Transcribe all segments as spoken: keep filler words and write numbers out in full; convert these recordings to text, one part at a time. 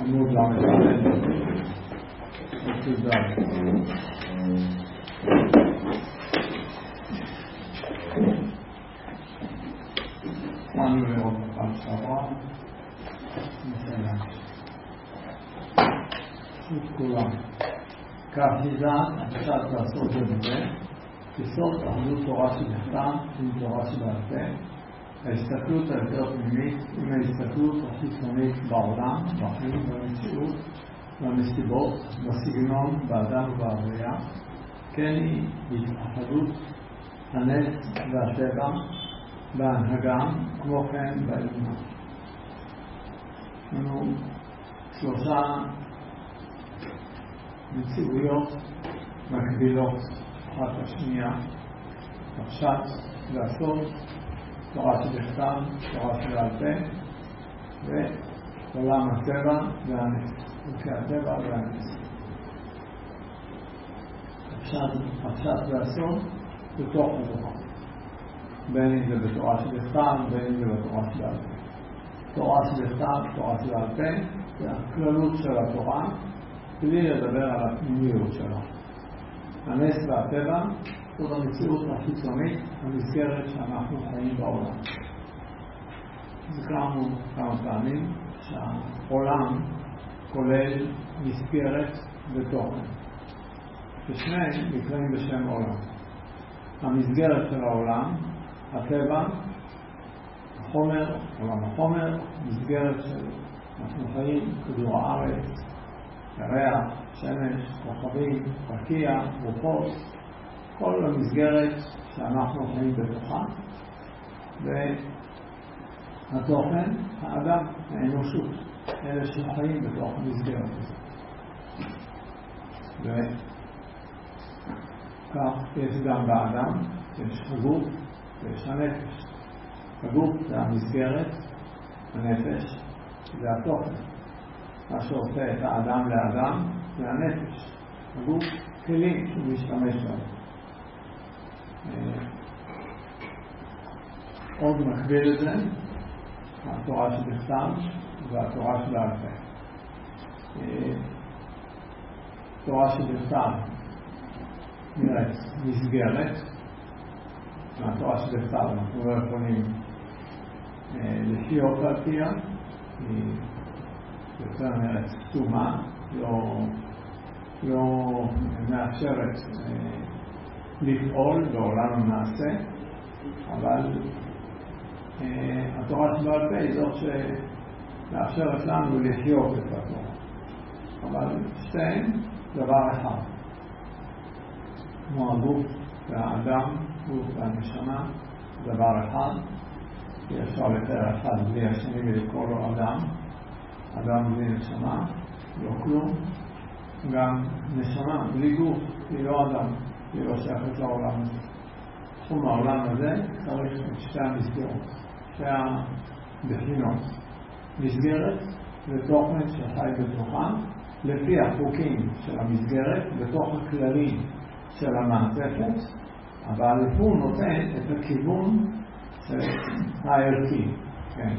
עמוד למד. תודה. אני לראות בפעם שעברה. נתן שוב כולם. כאחיזה, אפשר לעשות את זה. תסוד אחדות תורה שבכתב עם תורה שבעל פה. ההסתכלות היותר פנימית עם ההסתכלות החיצונית בעולם, בחיים, במציאות, במסיבות, בסגנון, באדם ובהוויה. כן היא התאחדות הנס והטבע בהנהגה, כמו כן באמונה. יש לנו שלושה מציאויות מקבילות אחת לשנייה, הפשט והסוד, תורה שבכתב, תורה שבעל פה, ועולם הטבע והנס, חוקי הטבע והנס. הפשט והסוד בתוך התורה, בין אם זה בתורה שבכתב, בין אם זה בתורה שבעל פה. תורה שבכתב, תורה שבעל פה, זה הכללות של התורה, בלי לדבר על הפנימיות שלה. הנס והטבע זאת המציאות החיצונית, המסגרת שאנחנו חיים בעולם. זכרנו כמה פעמים שהעולם כולל מסגרת ותוכן, ושניהם נקראים בשם עולם. המסגרת של העולם, הטבע, החומר, עולם החומר, מסגרת של אנחנו חיים, כדור הארץ, ירח, שמש, כוכבים, רקיע, רוחות, כל המסגרת שאנחנו חיים בתוכה. והתוכן, האדם, האנושות, אלה שחיים בתוך המסגרת הזאת. וכך יש גם באדם, יש הגוף ויש הנפש. הגוף זה המסגרת, הנפש זה התוכן. מה שעושה את האדם לאדם זה הנפש. הגוף כלים שהוא משתמש בהם. עוד מקביל לזה, התורה שבכתב והתורה שבעל פה. תורה שבכתב נראית מסגרת, מהתורה שבכתב אנחנו לא יכולים לחיות על פיה, היא יותר נראית סתומה, לא, לא מאפשרת לפעול בעולם המעשה, אבל אה, התורה שבעל פה היא זאת שמאפשרת לנו לחיות את התורה. אבל שתיהן דבר אחד. כמו הגוף והאדם, גוף והנשמה, דבר אחד. אפשר לתאר אחד בלי השני ולקרוא לו אדם. אדם בלי נשמה, לא כלום. גם נשמה בלי גוף היא לא אדם. היא לא שייכת לעולם הזה. תחום העולם הזה צריך את שתי המסגרות, שתי הבחינות. מסגרת ותוכן שחי בתוכה, לפי החוקים של המסגרת, בתוך הכללים של המעטפת, אבל הוא נותן את הכיוון הערכי. כן.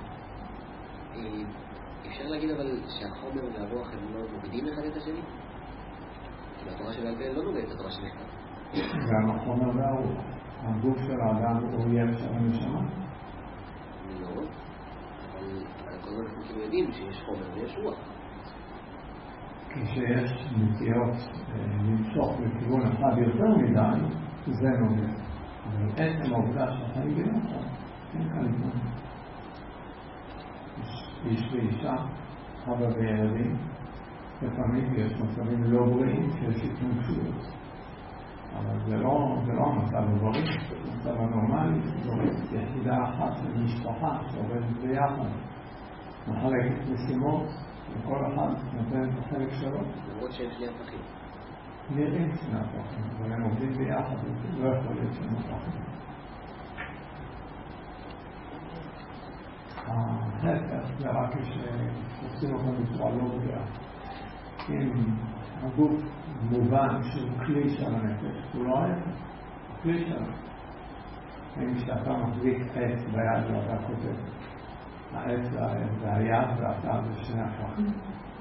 אפשר להגיד אבל שהחומר והרוח הם לא מוקדים אחד את השני? והתורה של בעל פה לא נוגעת את התורה של בכתב. גם החומר והרוח. הגוף של האדם הוא אויב של הנשמה? לא, אבל כל הזמן אנחנו יודעים שיש חומר ויש רוח. כשיש נטיות למשוך לכיוון אחד יותר מדי, זה נוגע. אבל עצם העובדה שהחיים ביחד, אין כאן התנגדות. איש ואישה, אבא וילדים, לפעמים יש מצבים לא בריאים שיש התנגשויות. אבל זה לא, זה לא המצב הבריא, זה המצב הנורמלי, זורית יחידה אחת של משפחה שעובדת ביחד, מחלקת משימות, וכל אחד נותן את החלק שלו. למרות שהם שני הפכים. נראים שני הפכים, אבל הם עובדים ביחד, לא יכול להיות שני הפכים. ההפך זה רק כשעושים אותם בצורה לא בריאה. אם הגוף מובן שהוא כלי של הנפש, הוא לא ההפך, הוא כלי שלנו. אם כשאתה מחזיק עץ ביד ואתה כותב, העץ והיד ואתה זה שני הפכים.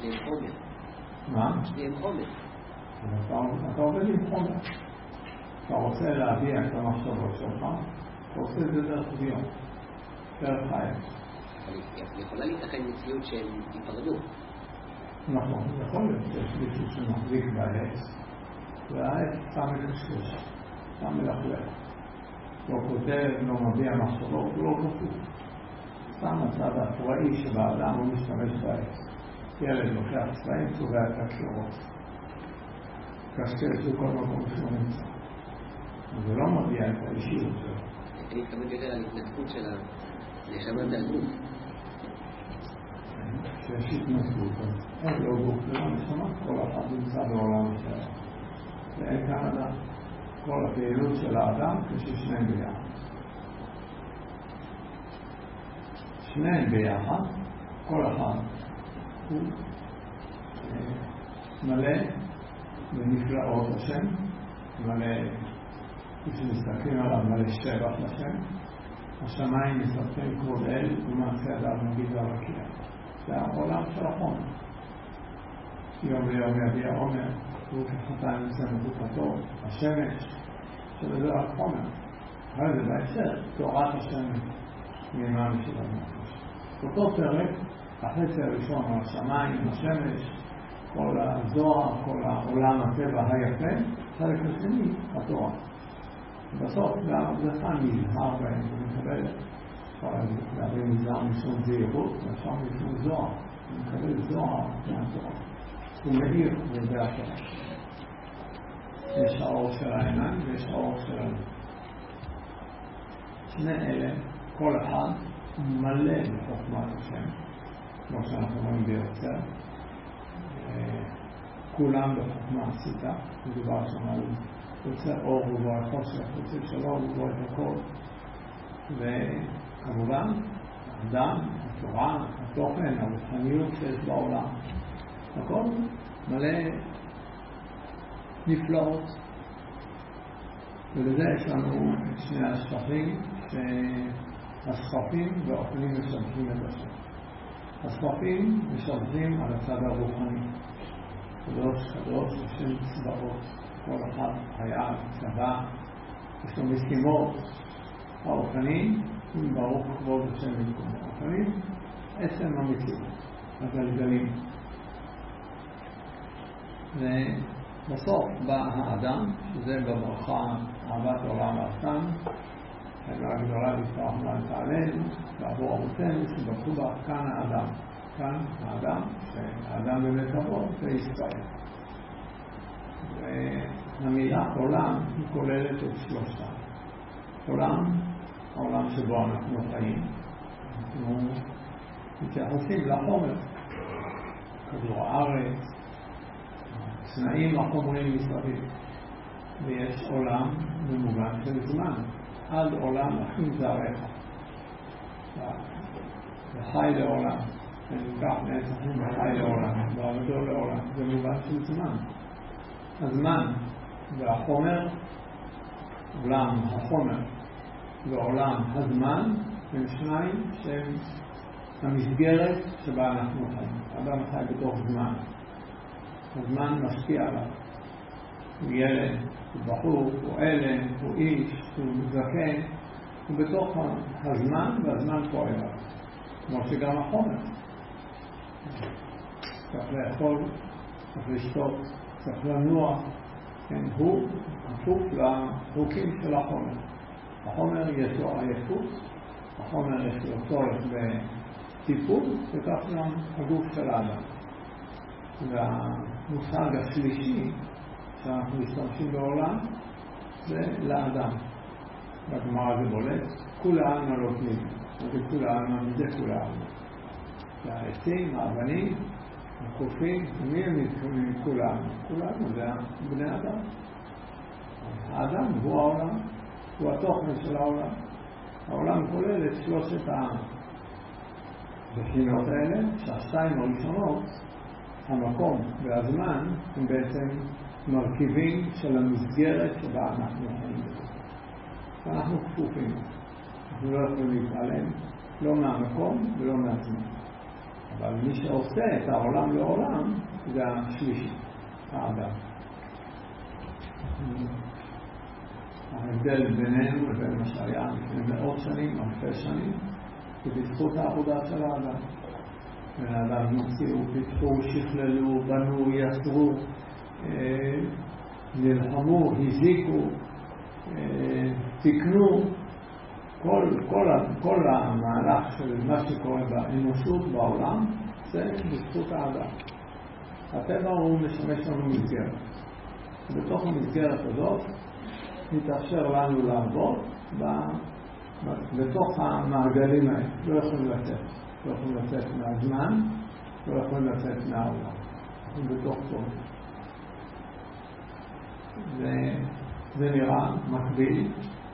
זה עם חומר. מה? זה עם חומר. אתה עובד עם חומר. אתה רוצה להביע את המחשבות שלך, אתה עושה את זה דרך ביום, דרך חיים. אבל יכולה להתאחד מציאות שהם ייפרדו. נכון, יכול להיות שיש מישהו שמחזיק בעץ, והעץ סתם מקשקש, סתם מלכלך. לא כותב, לא מביע מחשבות, לא כתוב. סתם הצד הפראי שבאדם הוא משתמש בעץ. ילד לוקח צבעים, צובע את הקשירות. קשקש בכל מקום שהוא נמצא. זה לא מביע את האישיות שלו. אני מתכוון יותר על התנתקות של הנשמה מהגוף. שיש התנתקות, אז אין לו גוף ולא נשמה, כל אחד נמצא בעולם שלו. ואין כאן אדם. כל הפעילות של האדם כששניהם ביחד. שניהם ביחד, כל אחד הוא מלא בנפלאות השם, מלא, כשמסתכלים עליו מלא שבח לשם, השמיים מסתכלים כבוד אל ומעשה ידיו מגיד והרקיע. זה העולם של החומר. יום ליום יביע עומר, הוא כחתיים יוצא מחוקתו, השמש, שזה רק חומר. אבל זה בהקשר, תורת השמש, מימן של הנפש. אותו פרק, החצי הראשון על השמיים, השמש, כל הזוהר, כל העולם הטבע היפה, חלק השני, התורה. בסוף, זה כאן נזהר בהם, זה מקבל, להביא נזהר משום זהירות, ואפשר משום זוהר, הוא מקבל זוהר מהתורה. הוא מאיר וזה התורה. יש האור של העיניים ויש האור של הלב. שני אלה, כל אחד מלא בחוכמת השם, כמו שאנחנו רואים ביוצר. כולם בחוכמה עשיתה, מדובר שם על יוצר אור ובוא החושך, יוצר של אור ובוא את הכל. וכמובן, האדם, התורה, התוכן, הרוחניות שיש בעולם, הכל מלא נפלאות. ולזה יש לנו את שני השפכים, שהשפכים ואוכלים משבחים את השם. השפכים משבחים על הצד הרוחני. קדוש קדוש השם צבאות, כל אחד היה צבא, יש לו משימות. הרוחניים, ברוך כבוד השם במקום. הרוחניים, עצם המציאות, הגלגלים. ובסוף בא האדם, שזה בברכה אהבת העולם והסתם, הגדולה גדולה לפתוח מלאת העלינו, ועבור אבותינו שברכו בה, כאן האדם. כאן האדם, שהאדם באמת עבור, זה ישראל. והמילה עולם היא כוללת את שלושתם. עולם, העולם שבו אנחנו חיים, אנחנו מתייחסים לחומר, כדור הארץ, צנעים החומרים מסביב, ויש עולם במובן של זמן, עד עולם אחים זרעך, וחי לעולם, וניקח נצחים וחי לעולם, ועבדו לעולם, זה מובן של זמן. הזמן והחומר, עולם החומר ועולם הזמן, הם שניים שהם המסגרת שבה אנחנו חיים. אדם חי בתוך זמן. הזמן משפיע עליו. הוא ילד, הוא בחור, הוא אלם, הוא איש, הוא זקן. הוא בתוך הזמן, והזמן פועל עליו. כמו שגם החומר. צריך לאכול, צריך לשתות, צריך לנוע. כן, הוא כפוף לחוקים של החומר. החומר יש לו עייפות, החומר יש לו צורך בטיפול, וכך גם הגוף של האדם. והמושג השלישי שאנחנו משתמשים בעולם זה לאדם. בגמרא זה בולט, כולה עלמא לא פנים. זה כולה עלמא, מזה כולה עלמא. והעצים, האבנים, הקופים, מי הם מתכונים כולה עלמא? כולה עלמא זה בני אדם. האדם הוא העולם. הוא התוכן של העולם. העולם כולל את שלושת הבחינות האלה, שהשתיים הראשונות, המקום והזמן, הם בעצם מרכיבים של המסגרת שבה אנחנו חיים. ואנחנו כפופים. אנחנו לא יכולים להתעלם, לא מהמקום ולא מהזמן. אבל מי שעושה את העולם לעולם זה השלישי, האדם. ההבדל בינינו לבין מה שהיה לפני מאות שנים, אלפי שנים, זה בזכות העבודה של האדם. בן האדם המציאו, פיתחו, שכללו, בנו, יצרו, אה, נלחמו, הזיקו, אה, תקנו. כל, כל, כל המהלך של מה שקורה באנושות בעולם זה בזכות האדם. הטבע הוא משמש לנו מסגרת. בתוך המסגרת הזאת מתאפשר לנו לעבוד בתוך המעגלים האלה. לא יכולים לצאת. לא יכולים לצאת מהזמן, לא יכולים לצאת מהעולם. אנחנו בתוך טוב. וזה נראה מקביל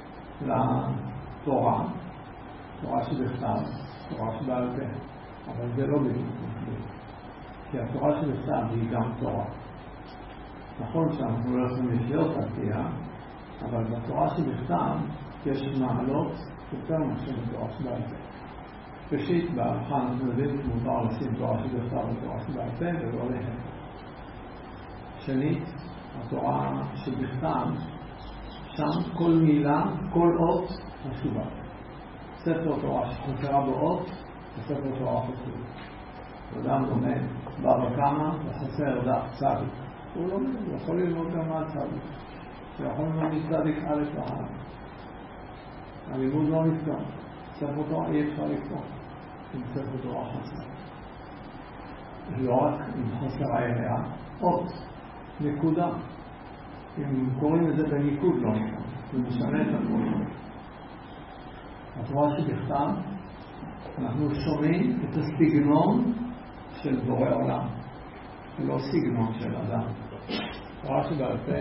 לתורה, תורה שבכתב, תורה שבעל פה. אבל זה לא בדיוק מקביל. כי התורה שבכתב היא גם תורה. נכון שאנחנו לא יכולים לחיות על פיה, אבל בתורה שבכתב יש מעלות יותר מאשר בתורה שבעל פה. ראשית, בהלכה אנחנו יודעים שמותר לשים תורה שבכתב ותורה שבעל פה ולא להפך. שנית, התורה שבכתב, שם כל מילה, כל אות חשובה. ספר תורה שחסרה באות, וספר תורה חשוב. אדם לומד בבא קמא וחסר דף צדיק. הוא לומד, הוא יכול ללמוד גם מה צדיק. הוא יכול ללמוד מצדיק א' להלאה. הלימוד לא נפתור. ספר תורה אי אפשר לפתור. עם ספר תורה חסר. לא רק עם חסר היריעה, אות, נקודה. אם קוראים את זה בניקוד לא נקודה. זה משנה את הכל. התורה שבכתב, אנחנו שומעים את הסגנון של בורא עולם. זה לא סגנון של אדם. תורה שבעל פה,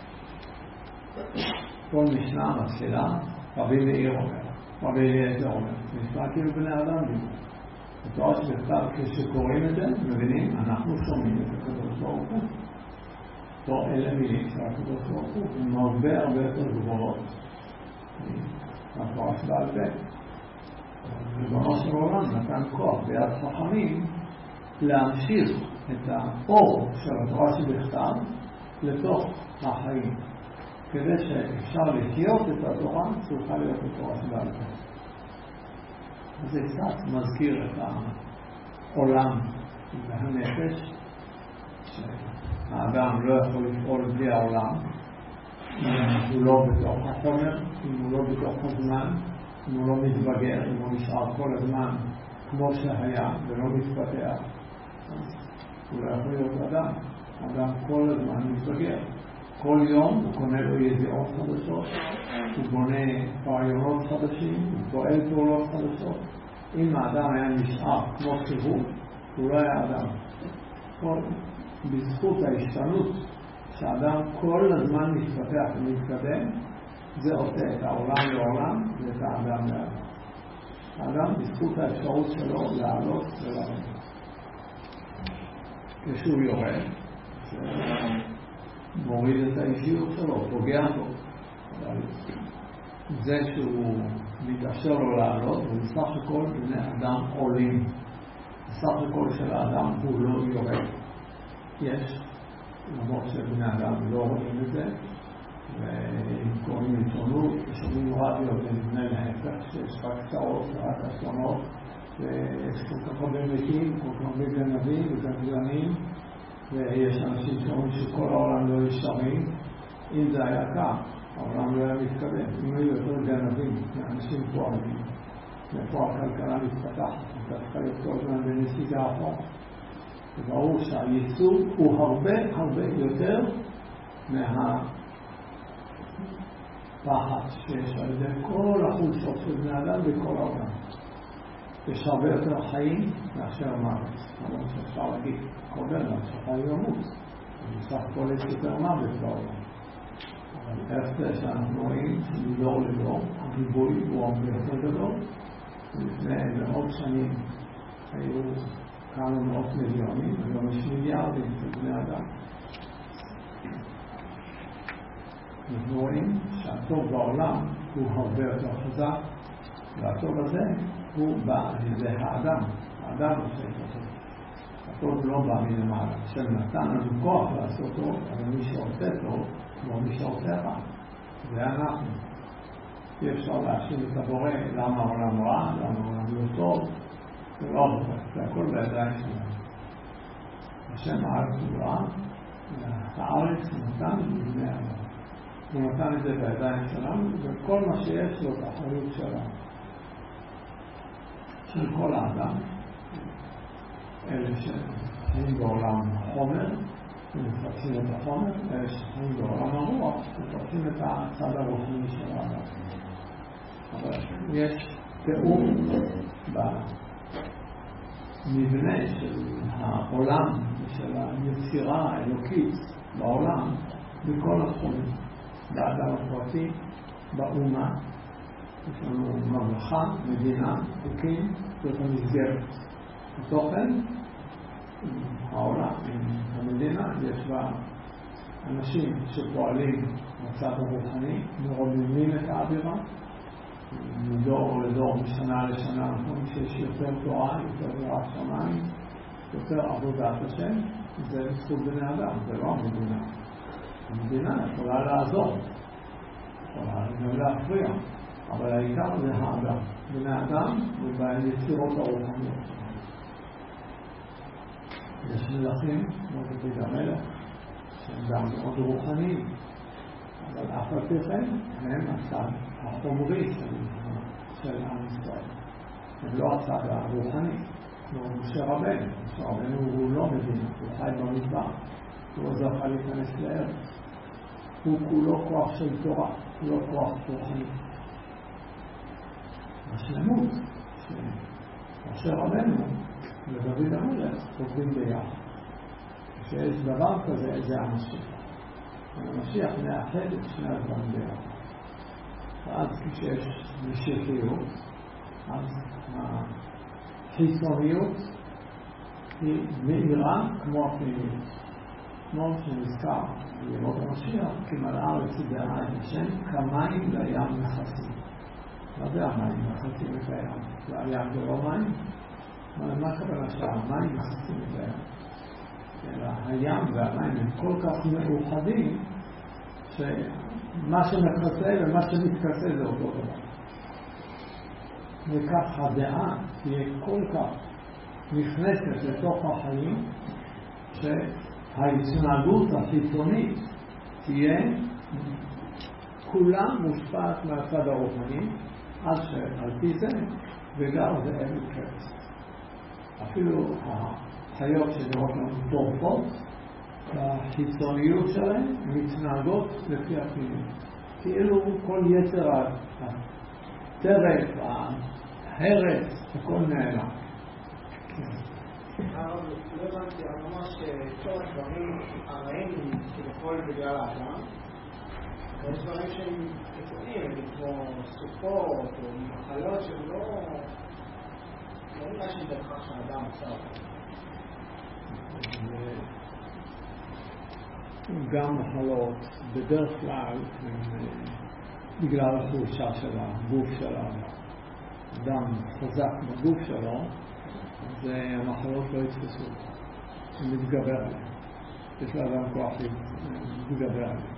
כל משנה מתחילה, רבי מאיר אומר, רבי אליעזר אומר, נשמע כאילו בני אדם דיבור. התורה שבכתב, כשקוראים את זה, מבינים, אנחנו שומעים את הקדוש ברוך הוא. פה אלה מילים של הקדוש ברוך הוא, הן הרבה הרבה יותר גבוהות. התורה שבעל פה. ריבונו של עולם נתן כוח ביד חכמים להמשיך את האור של התורה שבכתב לתוך החיים. כדי שאפשר לחיות את התורה, צריכה להיות התורה שבעל פה. זה קצת מזכיר את העולם והנפש, שהאדם לא יכול לפעול בלי העולם, אם הוא לא בתוך החומר, אם הוא לא בתוך הזמן, אם הוא לא מתבגר, אם הוא נשאר כל הזמן כמו שהיה ולא מתפתח, הוא לא יכול להיות אדם. אדם כל הזמן מתבגר. כל יום הוא קונה לו ידיעות חדשות, הוא בונה רעיונות חדשים, הוא פועל פעולות חדשות. אם האדם היה נשאר כמו שהוא, הוא לא היה אדם. כל, בזכות ההשתנות שהאדם כל הזמן מתפתח ומתקדם, זה עושה את העולם לעולם ואת האדם לאדם. האדם בזכות האפשרות שלו לעלות ולעלות. כשהוא יורד, מוריד את האישיות שלו, פוגע בו. אבל זה שהוא מתאפשר לו לעלות, ובסך הכל בני אדם עולים. בסך הכל של האדם הוא לא יורד. יש, למרות שבני אדם לא רואים את זה, ואם קוראים עיתונות, ושומעים רדיו ונבנה להפך, שיש רק קצרות ורק אסונות, ויש כל כך הרבה מתים, כל כך הרבה גנבים וגנבים, ויש אנשים שאומרים שכל העולם לא ישרים. אם זה היה כך, העולם לא היה מתקדם. אם היו יותר גנבים, אנשים פועלים, ופה הכלכלה מתפתחת, דווקא יותר זמן בנסיגה אחורה. וברור שהייצור הוא הרבה הרבה יותר מהפחד שיש על ידי כל החולשות של בני אדם בכל העולם. יש הרבה יותר חיים מאשר מוות. אבל שאפשר להגיד, קודם שחי ימות. בסך הכל יש יותר מוות בעולם. אבל איך זה שאנחנו רואים שמדור לדור, הריבוי הוא הרבה יותר גדול. לפני מאות שנים היו כמה מאות מיליונים, היום יש מיליארדים של בני אדם. אנחנו רואים שהטוב בעולם הוא הרבה יותר חזק, והטוב הזה הוא בא על ידי האדם. האדם עושה את הטוב. טוב לא בא מלמעלה. השם נתן לנו כוח לעשות טוב, אבל מי שעושה טוב, כמו מי שעושה רע. זה אנחנו. אי אפשר להאשים את הבורא, למה העולם רע, למה העולם לא טוב. זה לא עובד, זה הכל בידיים שלנו. השם הארץ הוא רע, הארץ נתן לבני אדם. הוא נתן את זה בידיים שלנו, וכל מה שיש לו את האחריות שלנו. של כל האדם, אלה שחיים בעולם החומר, ומפרשים את החומר, אלה שחיים בעולם הרוח, מפרשים את הצד הרוחני של האדם. אבל יש תיאור במבנה של העולם, של היצירה האלוקית בעולם, בכל התחומים. באדם הפרטי, באומה, יש לנו ממלכה, מדינה, חוקים, זאת המסגרת. התוכן, העולם, המדינה, יש בה אנשים שפועלים בצד הרוחני, מרוממים את האווירה, מדור לדור, משנה לשנה, נכון שיש יותר תורה, יותר יראת שמיים, יותר עבודת השם, זה בזכות בני אדם, זה לא המדינה. המדינה יכולה לעזור, יכולה גם להפריע, אבל העיקר זה האדם, בני אדם וביצירות הרוחניות. יש מלכים, כמו דוד המלך, שהם גם מאוד רוחניים, אבל אף על פי כן הם הצד החומרי של עם ישראל. הם לא הצד הרוחני, כמו משה רבנו. משה רבנו הוא לא מבין, הוא חי במדבר, הוא לא זכה להיכנס לארץ. הוא כולו כוח של תורה, לא כוח רוחני. השלמות שמשה רבנו ודוד המלך חוזרים ביחד. כשיש דבר כזה, זה המשיח. המשיח מאחד את שני הדברים ביחד. ואז כשיש משיחיות, אז החיצוניות היא מאירה כמו הפנימיות. כמו שנזכר לראות המשיח, כמל הארץ ידעה את השם, כמים לים מכסים. מה זה המים מכסים את הים? זה הים זה לא מים? מה הכוונה שהמים מכסים את הים? אלא הים והמים הם כל כך מאוחדים, שמה שמכסה ומה שמתכסה זה אותו דבר. וכך הדעה תהיה כל כך נכנסת לתוך החיים, שההתנהגות החיצונית תהיה כולה מושפעת מהצד הרוחני, עד שעל פי זה וגם זה אין קרס. אפילו החיות שנראות לנו טורפות, החיצוניות שלהן מתנהגות לפי הפנימיות. כאילו כל יתר הטרף, ההרס, הכל נעלם. אבל לא הבנתי, אבל ממש כל הדברים הרעים כביכול בגלל האדם, ויש דברים שהם קיצוניים, כמו סופות או מחלות שהם לא... לא נראה שהיא דרך שהאדם עושה אותם. גם מחלות בדרך כלל בגלל החולשה של הגוף של האדם חזק בגוף שלו, אז המחלות לא יתפסו, הם מתגבר עליהם. יש לאדם כוח להתגבר עליהם.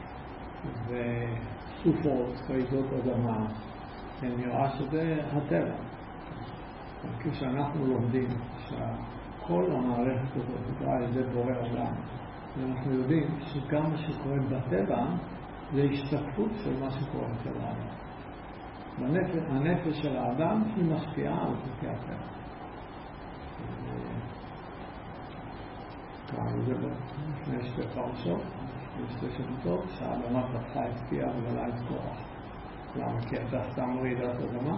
וסופות, רעידות אדמה, נראה שזה הטבע. כשאנחנו לומדים שכל המערכת הזאת נקרא על ידי בורא עולם, ואנחנו יודעים שגם מה שקורה בטבע זה השתקפות של מה שקורה אצל האדם. הנפש, הנפש של האדם היא משפיעה על חוקי הטבע. קראנו זה לפני שתי פרשות, שתי שבתות, שהאדמה פתחה את פיה ובלעה את קורח. למה? כי אתה סתם רעידת אדמה?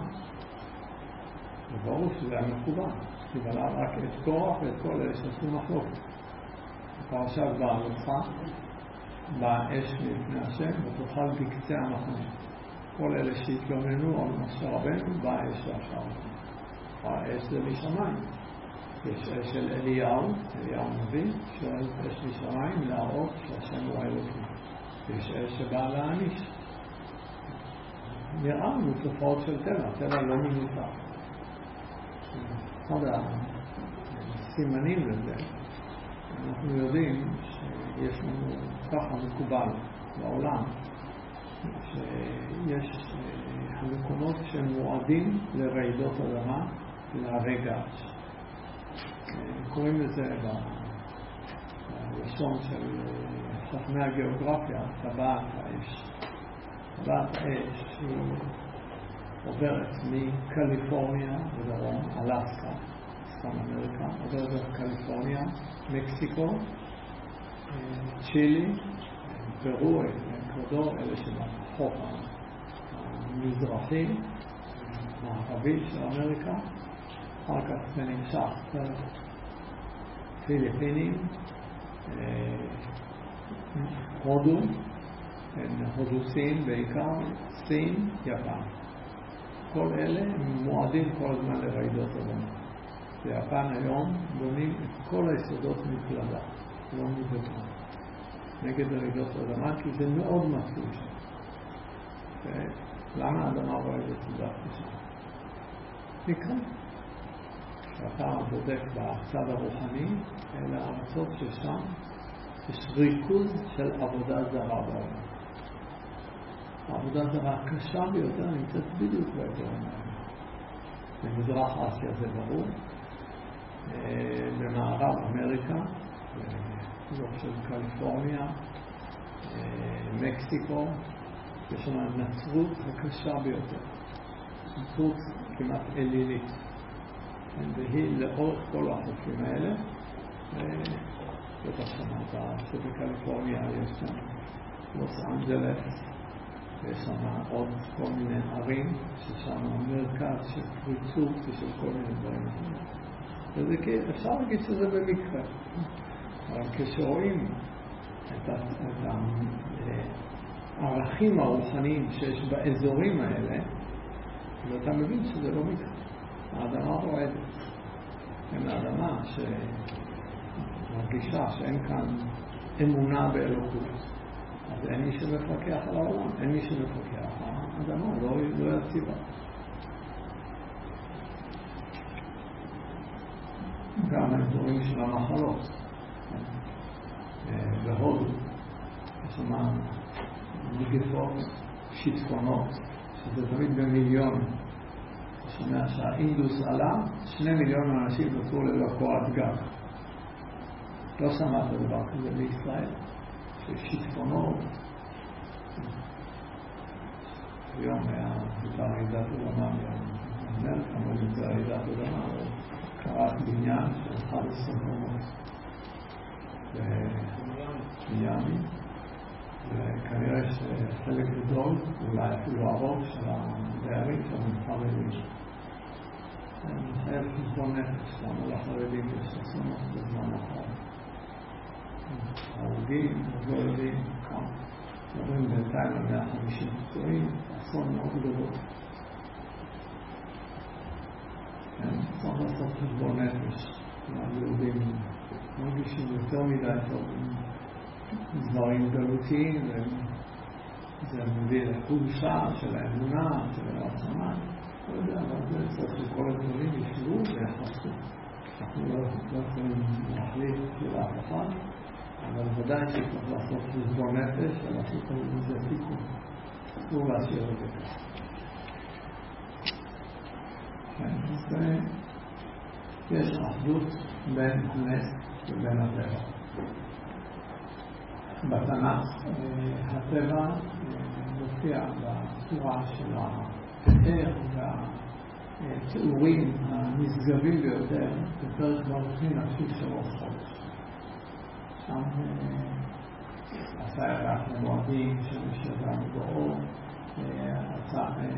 וברור שזה היה מכוון, כי בלעה רק את קורח ואת כל אלה שעשו מחלוקת. הפרשה בעלותך, באש מפני השם, ותאכל בקצה המחנה. כל אלה שהתלוננו על משה רבנו, באה אש ועכשיו. האש זה משמיים. יש אש של אליהו, אליהו נביא, שואל אש משמיים להראות שהשם הוא האלוקים. יש אש שבאה להעניש. נראה לנו תופעות של טבע, טבע לא מנותק. אחד סימנים לזה. אנחנו יודעים שיש לנו ככה מקובל בעולם, שיש המקומות שמועדים לרעידות אדמה להרי געש. קוראים לזה בלשון של חכמי הגיאוגרפיה טבעת האש. טבעת האש היא עוברת מקליפורניה בדרום, אלסקה, צפון אמריקה, עוברת דרך קליפורניה, מקסיקו, צ'ילי, פרו, אקוודור, אלה שבחוף המזרחי, הערבי של אמריקה, אחר כך זה נמשך פיליפינים, הודו, הודו סין בעיקר, סין, יפן. כל אלה מועדים כל הזמן לרעידות אדמה. ביפן היום בונים את כל היסודות מפלדה, לא מבטון, נגד רעידות אדמה, כי זה מאוד מצוי שם. למה האדמה רועדת דווקא שם? מכאן. כשאתה בודק בצד הרוחני, אלה הארצות ששם יש ריכוז של עבודה זרה בעולם. העבודה זרה הקשה ביותר נמצאת בדיוק באזורים האלה. במזרח אסיה זה ברור, במערב אמריקה, באזור של קליפורניה, מקסיקו, יש שם הנצרות הקשה ביותר. נצרות כמעט אלילית. והיא לאורך כל החוקים האלה, בטח שמעת שבקליפורניה יש שם לוס אנג'לס, ויש שם עוד כל מיני ערים, ששם המרכז של פריצות ושל כל מיני דברים. וזה כי אפשר להגיד שזה במקרה. אבל כשרואים את הערכים הרוחניים שיש באזורים האלה, ואתה מבין שזה לא מקרה. האדמה רועדת. אין האדמה שמרגישה שאין כאן אמונה באלוקות. אז אין מי שמפקח על העולם, אין מי שמפקח. האדמה לא, לא יציבה. גם האזורים של המחלות. בהודו, יש שם מגפות, שיטפונות, שזה תמיד במיליון. שומע שהאינדוס עלה, שני מיליון אנשים נותרו ללא קורת גג. לא שמעת דבר כזה בישראל, ששיטפונות. היום היה הייתה רעידת אדמה, באמריקה, אבל זה רעידת אדמה, קראת בניין של אחד עשר קומות במיאמי, וכנראה שחלק גדול, אולי אפילו הרוב של הדיירים שם חרדים. אני חייב חשבון נפש, למה לחרדים יש אסונות בזמן אחר. הרוגים, לא יודעים כמה. מדברים בינתיים על מאה וחמישים פצועים, אסון מאוד גדול. צריך לעשות חשבון נפש. היהודים מרגישים יותר מדי טוב דברים גלותיים, זה מביא לחולשה של האמונה, של העצמה. לא יודע, אבל זה צריך שכל הדברים ישבו ויחסו. אנחנו לא יכולים להחליט של אף אחד, אבל ודאי שצריך לעשות חשבון נפש ולעשות על זה תיקון. אסור להשאיר את זה כך. אז יש אחדות בין הנס ובין הטבע. בתנ"ך הטבע מופיע בצורה של התיאר והתיאורים הנשגבים ביותר בפרק מלכים נפשי של ראש חודש. שם עשה ירח למועדים שמשלם באור, עשה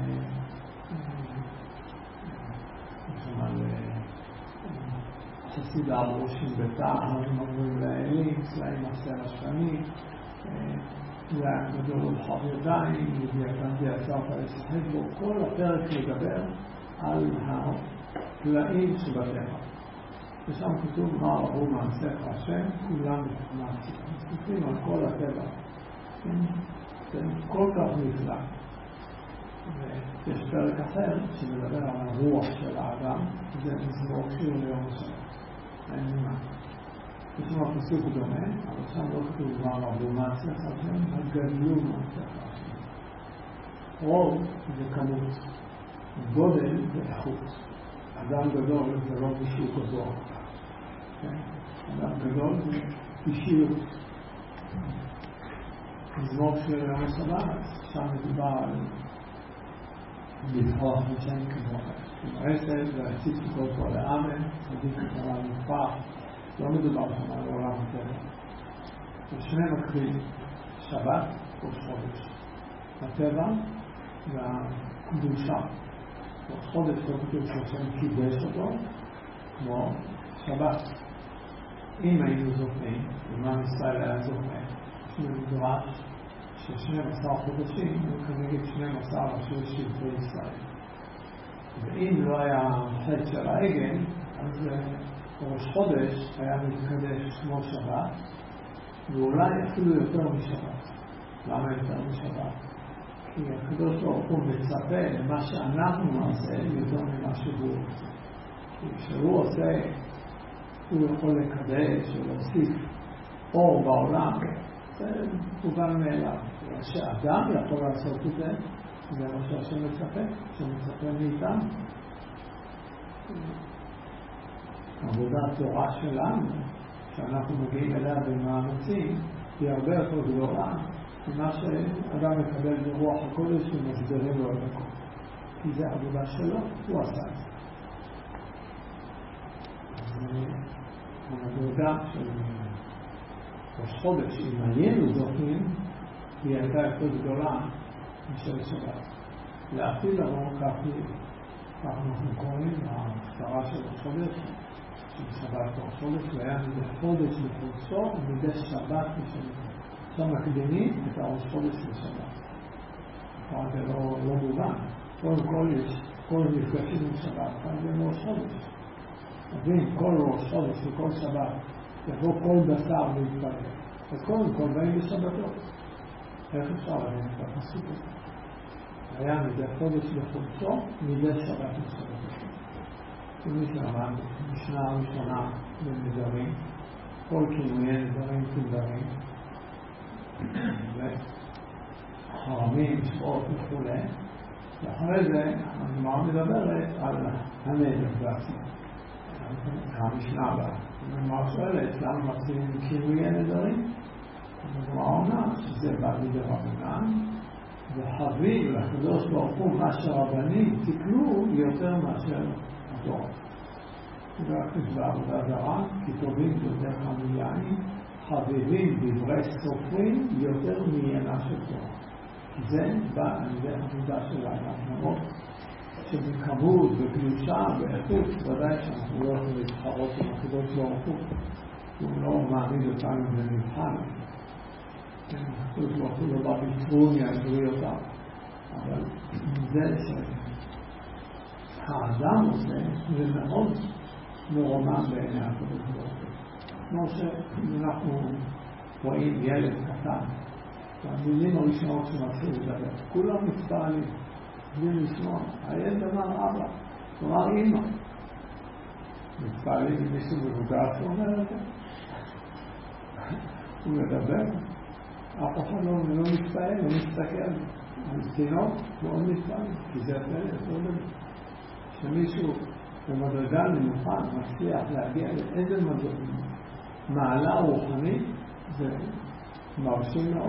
על חסידה על ראשים בתא, מגבים לאלים, צלעים עשר השני, גדול ולחב ידיים, ידיעתן דיעצרת לשחק בו. כל הפרק מדבר על הפלאים שבטבע. ושם כתוב מה ראו מעשיך השם, כולם מעשיך. מסתכלים על כל הטבע. זה כל כך נפלא. ויש פרק אחר שמדבר על הרוח של האדם, זה מזמור שיר ליום השם. אין לי מה. יש לנו פסוק דומה, אבל שם לא כתוב דבר לעומת שכל השם, הגדלות מהשכל השם. רוב זה כמות, גודל זה איכות. אדם גדול זה לא מישהו גדול. אדם גדול זה אישיות. מזמור של עמוס עבאס, שם מדובר על לבחור משם כמו עשב, להציץ כל כל לאמן, עדיף לכמה למפח, לא מדובר שם על עולם הטבע. ושני מקרים, שבת או חודש. הטבע והקדושה. חודש לא כתוב שהשם קידש אותו, כמו שבת. אם היינו זוכרים, ומה ישראל היה זוכר, יש מדרש ש-שנים עשר חודשים הוא כנגד שנים עשר ראשי שבטי ישראל. ואם לא היה חטא של העגל, אז ראש חודש היה מתקדש כמו שבת, ואולי אפילו יותר משבת. למה יותר משבת? כי הקדוש ברוך הוא מצפה למה שאנחנו נעשה יותר ממה שהוא עושה. כי כשהוא עושה, הוא יכול לקדש ולהוסיף אור בעולם, זה מובן מאליו. שאדם יכול לעשות את זה, זה מה שהשם מצפה, שמצפה מאיתם. עבודת תורה שלנו, שאנחנו מגיעים אליה במאמצים, היא הרבה יותר גדולה ממה שאדם מקבל ברוח הקודש ומסבירים לו את הכל. כי זה עבודה שלו, הוא עשה את זה. העבודה של ראש חודש, אם היינו זוכרים, היא הייתה יותר גדולה משל שבת. להפיל לנו כך אנחנו קוראים ההפטרה של ראש חודש, של שבת ראש חודש, והיה מדי חודש לחודשו ומדי שבת לשבתו. עכשיו מקדימים את הראש חודש לשבת. אבל זה לא, לא מובן. קודם כל יש כל מפגשים עם שבת, כאן זה ראש חודש. אז אם כל ראש חודש וכל שבת יבוא כל בשר להתפלל, אז קודם כל באים בשבתות. איך אפשר להבין את הפסוק הזה? היה מדי חודש לחודשו, מדי שבת לשבתו. כמי שלמד, משנה הראשונה בנדרים, כל כינויי נדרים כנדרים, וחרמים, שבועות וכו'. ואחרי זה, הגמרא מדברת על הנדר בעצמו. המשנה הבאה. הגמרא שואלת, למה מציעים כינויי נדרים? הגמרא עונה שזה בא לידי רבנן, וחביב לקדוש ברוך הוא מה שרבנים תקנו יותר מאשר התורה. זה רק בעבודה זרה, כי טובים יותר חמיין, חביבים דברי סופרים יותר מעיינה של תורה. זה בא על ידי עבודה של האדם, למרות שבכמות, בקדושה, באיכות, ודאי שאנחנו לא יכולים להתחרות עם הקדוש ברוך הוא. הוא לא מעמיד אותנו במבחן. הקדוש ברוך הוא לא בא בטרוניה, יבריא אותם. אבל זה שהאדם עושה, זה מאוד מרומם בעיני הקדוש ברוך הוא. כמו שאנחנו רואים ילד קטן, והמילים הראשונות שמתחיל לדבר, כולם מתפעלים. בלי לשמוע, הילד אמר אבא, אמר אמא. מתפעלים עם מישהו מבוגר שאומר את זה. הוא מדבר, אף אחד לא, לא מתפעל, לא מסתכל. אז תינוק מאוד מתפעל, כי זה הפלט, לא דבר. שמישהו במדרגה נמוכה מצליח להגיע לאיזה מעלה רוחנית, זה מרשים מאוד.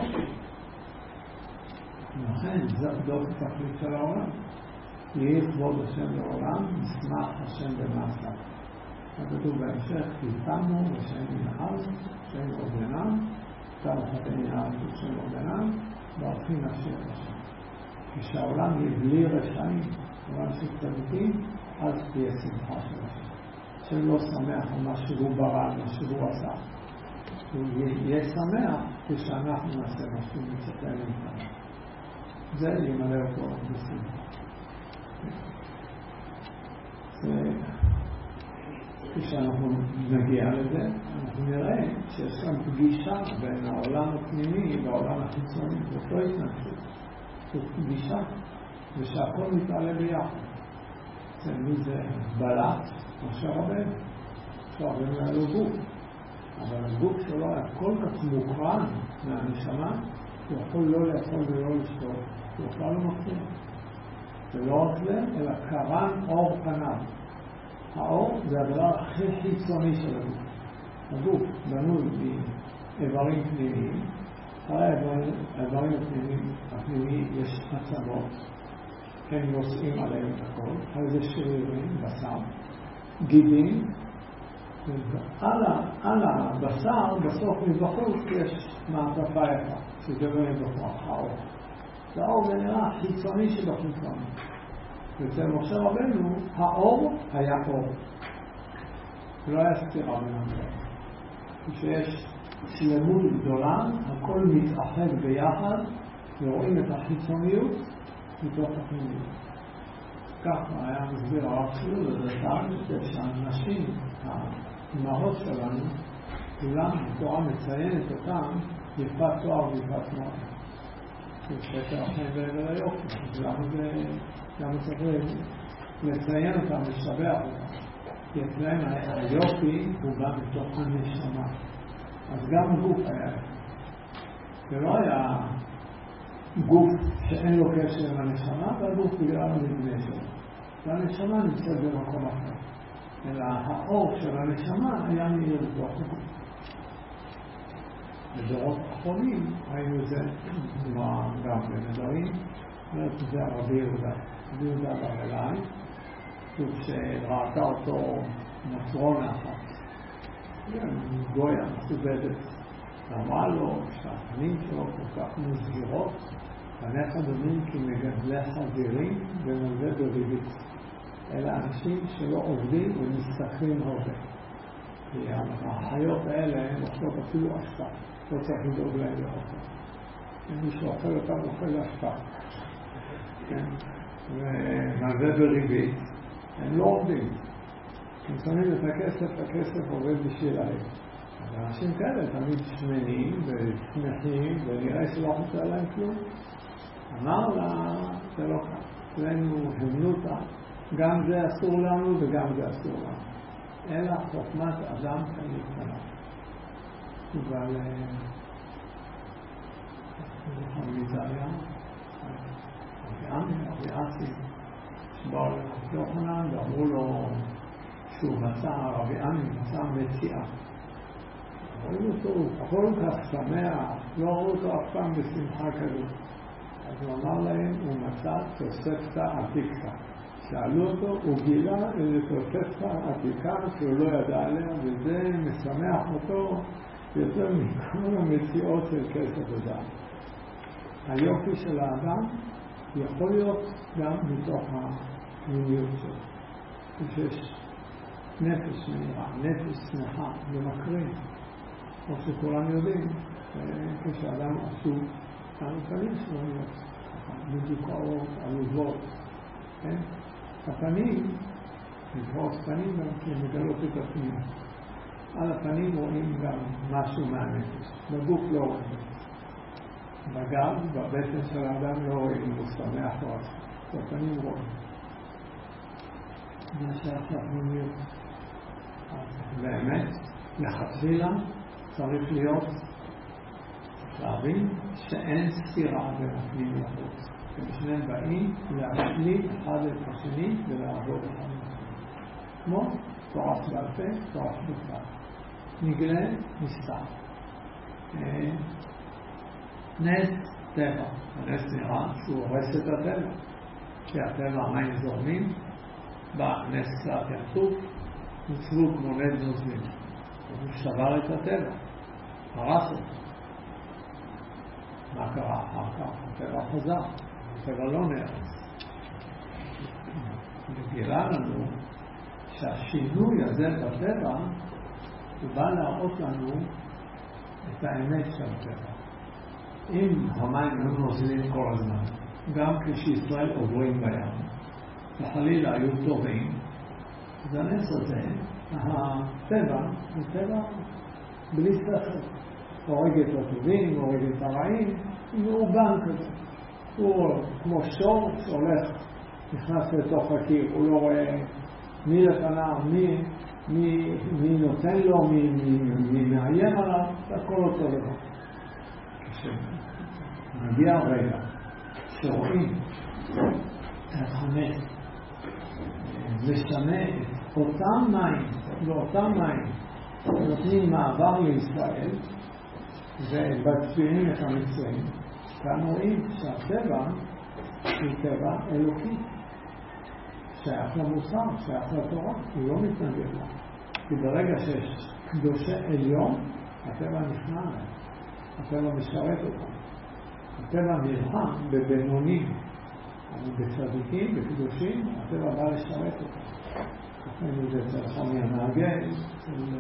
לכן, זאת התכלית של העולם. יהי כבוד השם לעולם, ישמח השם במעשיו. כתוב בהמשך, כי תמו השם מן הארץ, השם עודנם, תמו חטאי הארץ השם עודנם, ברכי נפשי השם. כשהעולם יהיה בלי רשעים, עולם של צדיקים, אז תהיה שמחה של השם. השם לא שמח על מה שהוא ברא, מה שהוא עשה. הוא יהיה שמח כשאנחנו נעשה מה שהוא מצפה מאיתנו. זה ימלא אותו בשמחה. כשאנחנו נגיע לזה, אנחנו נראה שיש כאן פגישה בין העולם הפנימי והעולם החיצוני. זאת לא התנגשות, זאת פגישה, ושהכל מתעלה ביחד. זה מי זה בלט, משה רבנו. עכשיו אין לו גוף, אבל הגוף שלו היה כל כך מוקרן מהנשמה, הוא יכול לא לאכול ולא לשתות, הוא בכלל לא מפריע. ולא רק זה, אלא קרן אור פניו. האור זה הדבר הכי חיצוני של הגוף. הגוף בנוי מאיברים פנימיים, אחרי האיברים הפנימיים, הפנימיים יש עצמות, הם נושאים עליהם את הכל, אחרי זה שרירים, בשר, גידים, על הבשר בסוף מבחוץ יש מעטפה יפה, שזה לא מבחוץ, האור. האור זה נראה חיצוני שבחיצוני. ואצל משה רבנו, האור היה אור. לא היה סתירה בין הדברים. כשיש שלמות גדולה, הכל מתאחד ביחד, ורואים את החיצוניות מתוך הפנימיות. ככה היה מסביר הרב שלו, וזה טען שהאנשים, האימהות שלנו, כולם התורה מציינת אותם יפת תואר ויפת נוער. בספר החיים ועבר היופי, למה צריך לציין אותם, לשבח אותם. כי אצלהם היופי הוא בא בתוך הנשמה. אז גם גוף היה. זה לא היה גוף שאין לו קשר עם הנשמה, והגוף בגלל המבנה שלו. והנשמה נמצאת במקום אחר. אלא האור של הנשמה היה מאיר בתוך הגוף. בדורות אחרונים ראינו את זה גם בנדרים, זה הרבי יהודה. רבי יהודה בא אליי, כשראתה אותו נצרונה אחת, גויה מסובדת, אמרה לו שהפנים שלו כל כך מוסגרות, פניך דומים כמגדלי חזירים ומלווה בריבית. אלה אנשים שלא עובדים ומשתכרים הרבה. כי החיות האלה הן אוכלות אפילו אשפה. לא צריך לדאוג להם לאוכל. אם מישהו אוכל אותם, אוכל אשפה. ומלווה בריבית, הם לא עובדים. הם שמים את הכסף, הכסף עובד בשבילהם. אנשים כאלה תמיד שמנים ושמחים, ונראה שלא חוצה להם כלום. אמר לה, זה לא כך. אצלנו המנותה, גם זה אסור לנו וגם זה אסור לנו. אלא חוכמת אדם חיים קטנה. אבל רבי איטליה, רבי עמי, רבי אסי, שבאו לרבי יוחנן ואמרו לו שהוא מצא, רבי עמי מצא מציאה. ראו אותו, הוא כל כך שמח, לא ראו אותו אף פעם בשמחה כזאת. אז הוא אמר להם, הוא מצא תוספתא עתיקתא. שאלו אותו, הוא גילה איזה תוספתא עתיקה שהוא לא ידע עליה, וזה משמח אותו יותר מכל המציאות של כסף ודעת. היופי של האדם יכול להיות גם מתוך הפנימיות שלו. יש נפש מהירה, נפש שמחה, ומקרין. כמו שכולם יודעים, כשאדם עשו, הפנים שלו להיות מדוכאות, עלובות. הפנים, נקראות פנים גם כי מגלות את הפנים. על הפנים רואים גם משהו מהנפש. בגוף לא רואים. בגב, בבטן של האדם לא רואים, הוא שמח או עצמם. בפנים רואים. מה שעכשיו נמיות. באמת, לכתחילה צריך להיות, להבין שאין סתירה בין הפנים לחוץ. הם שניהם באים להשלים אחד את השני ולעבוד אחד את השני. כמו תורת בעל פה, תורת בכתב. נגלה נסתר. נס טבע. הנס נראה שהוא הורס את הטבע. כי הטבע המים זורמים, בא נס קצת יחטוף, נצלו כמו נד נוזלים. הוא שבר את הטבע, הרס אותו. מה קרה אחר כך? הטבע חזר, הטבע לא נהרס. וגילה לנו שהשינוי הזה בטבע הוא בא להראות לנו את האמת של הטבע. אם המים היו נוזלים כל הזמן, גם כשישראל עוברים בים, וחלילה היו טובים, אז הנס הזה, הטבע, הוא טבע בלי שכל. הורג את הטובים, הורג את הרעים, הוא מאובן כזה. הוא כמו שור שהולך, נכנס לתוך הקיר, הוא לא רואה מי לפניו, מי, מי, מי נותן לו, מי, מי, מי מאיים עליו, זה הכל אותו דבר. כשמגיע הרגע שרואים את המת משנה את אותם מים, ואותם מים נותנים מעבר לישראל ובצביעים את המצרים, כאן רואים שהטבע הוא טבע אלוקי, שייך למוסר, שייך לתורה, הוא לא מתנגד לה. כי ברגע שיש קדושי עליון, הטבע נכנע להם, הטבע משרת אותם. הטבע נלחם בבינונים, אבל בצדיקים, בקדושים, הטבע בא לשרת אותם. ראינו את זה אצל חמי המעגל, אצל